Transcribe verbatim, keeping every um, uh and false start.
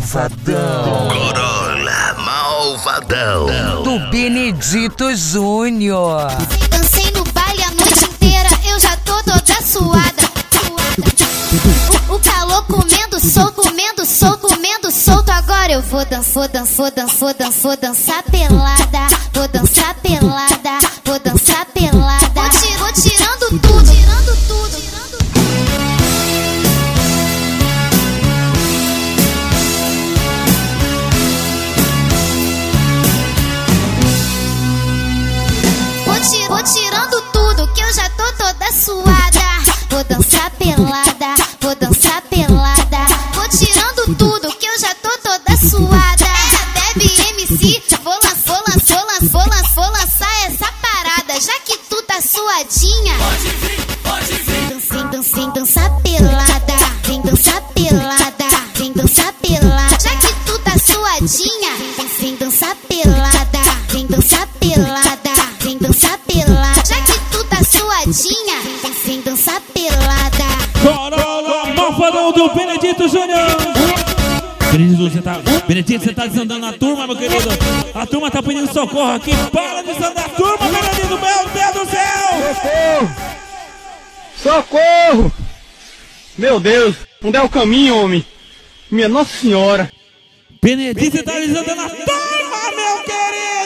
Malvadão. Corolla Malvadão. Do Benedito Júnior. Dancei no baile a noite inteira, eu já tô toda suada. O, o calor comendo solto, comendo solto, comendo solto. Agora eu vou dançar, vou dançar, vou dançar, vou dançar, vou dançar pelada. Vou dançar pelada, vou dançar pelada. Vou, ti- vou tirando tudo, tirando tudo. Vou, ti- vou tirando tudo, que eu já tô toda suada. Vou dançar pelada, vou dançar pelada. Vou tirando tudo, que eu já tô toda suada. Deve M C, vou lançar, vou lançar, vou lançar, vou lançar, vou lançar essa parada. Já que tu tá suadinha, pode vir, pode vir. Vem, dança, vem dançar pelada, vem dançar pelada, vem dançar pelada. Já que tu tá suadinha, vem, vem dançar pelada, vem dançar pelada, vem dançar pelada. Já que tu tá suadinha, vem, vem dançar pelada. Corolla Malvadão do Benedito Júnior. Benedito, você tá, Benedito, você tá desandando a turma, meu querido. A turma tá pedindo socorro aqui. Para de desandar a turma, Benedito, meu Deus do céu. Socorro! Socorro! Meu Deus, onde é o caminho, homem? Minha Nossa Senhora! Benedito, você tá desandando a turma, meu querido.